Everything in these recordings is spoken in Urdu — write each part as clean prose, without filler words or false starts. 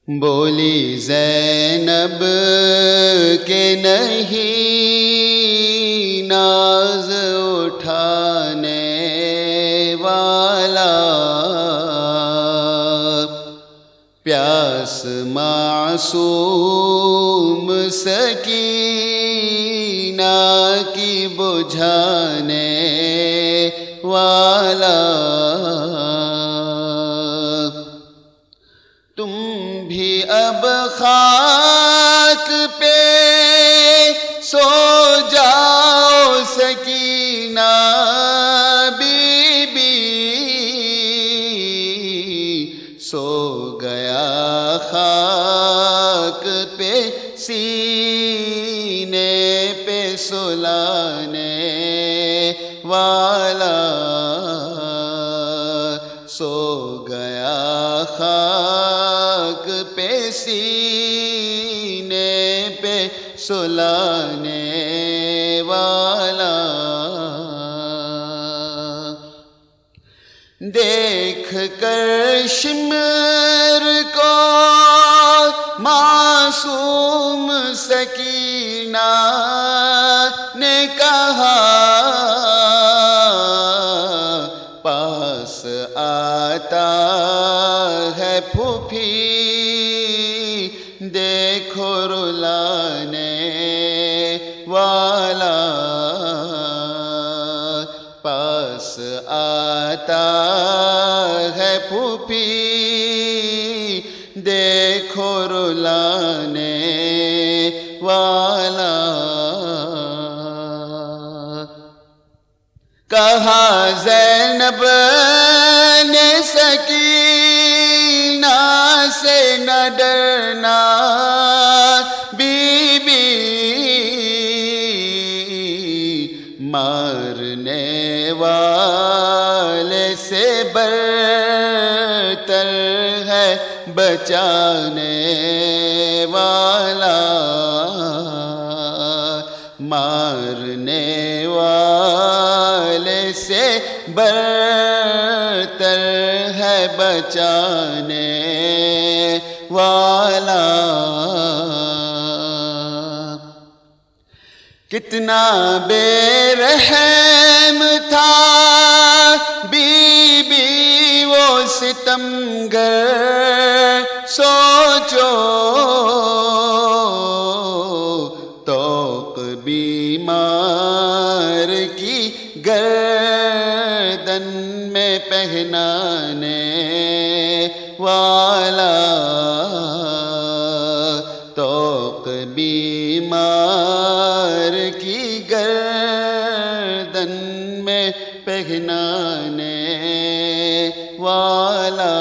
بولی زینب کہ نہیں ناز اٹھانے والا، پیاس معصوم سکینہ کی بجھانے والا، تم بھی اب خاک پہ سو جاؤ سکینہ بی بی، سو گیا خاک پہ سینے پہ سلانے والا، سو گیا خاک پہ سینے پہ سلانے والا، دیکھ کر شمر کو معصوم سکینہ نے کہا، پاس آتا ہے پھوپھی دیکھو رلانے والا، پاس آتا ہے پھوپھی دیکھو رلانے والا، کہا زینب نے سکینہ سے نہ ڈرنا بی بی، مارنے والے سے برتر ہے بچانے والا، مارنے والے سے برتر ہے بچانے والا، کتنا بے رحم تھا بی بی وہ ستمگر، سوچو توق بیمار کی گردن میں پہنانے والا، توق بیمار کی گردن میں پہنانے والا،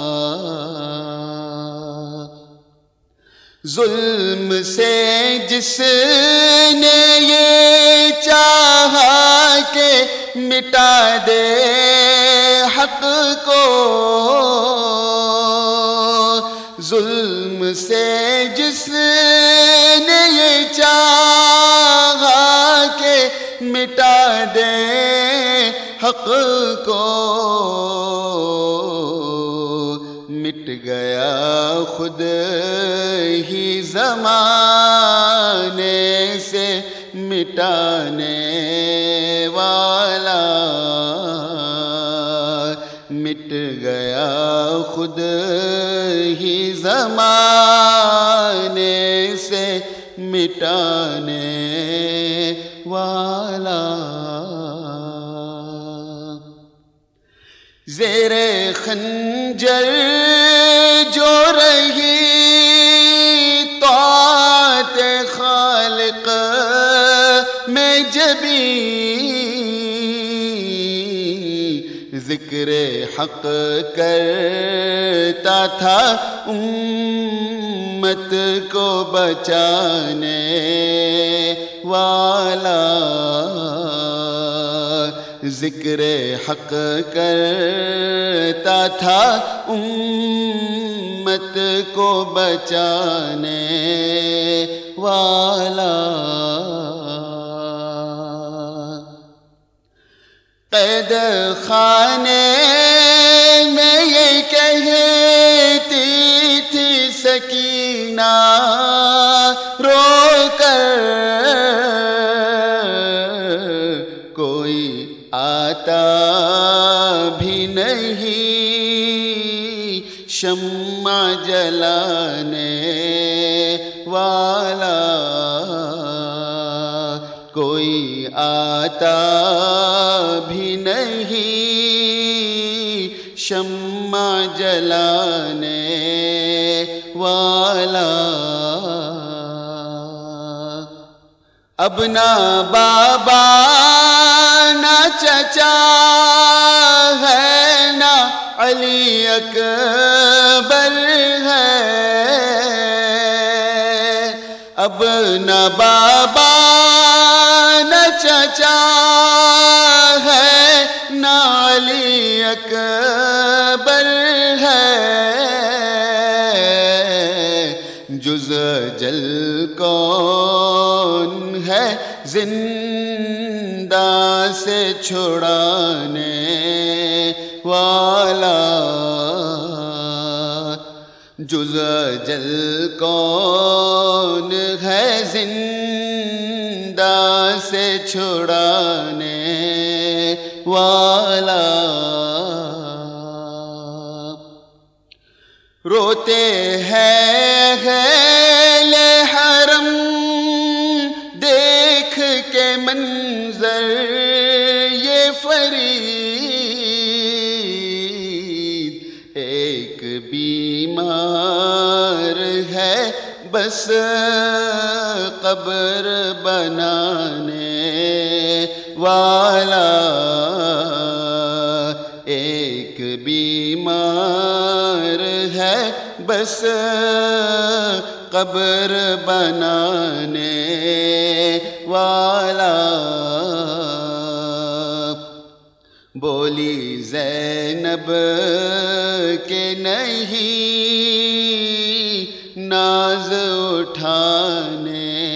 ظلم سے جس نے یہ چاہا کہ مٹا دے حق کو، ظلم سے جس نے یہ چاہا کہ مٹا دے حق کو، مٹ گیا خود ہی زمانے سے مٹانے والا، مٹ گیا خود ہی زمانے سے مٹانے والا، زیر خنجر جو رہی طاعت خالق میں جبی، ذکر حق کرتا تھا امت کو بچانے والا، ذکر حق کرتا تھا امت کو بچانے والا، قید خانے میں یہ کہتی تھی سکینہ رو کر کوئی آتا بھی نہیں شمع جلانے والا، کوئی آتا بھی نہیں شمع جلانے والا۔ اب نہ بابا نہ چچا ہے نہ علی اکبر ہے، اب نہ بابا نہ چچا ہے نہ علی اکبر ہے، جز اجل کون ہے زندہ سے چھڑانے والا، جز اجل کون ہے زندہ سے چھڑانے والا۔ روتے ہیں اہل حرم دیکھ کے منظر یہ فرید، ایک بیمار ہے بس قبر بنانے والا، ایک بیمار ہے بس قبر بنانے والا۔ بولی زینب کہ نہیں ناز اٹھانے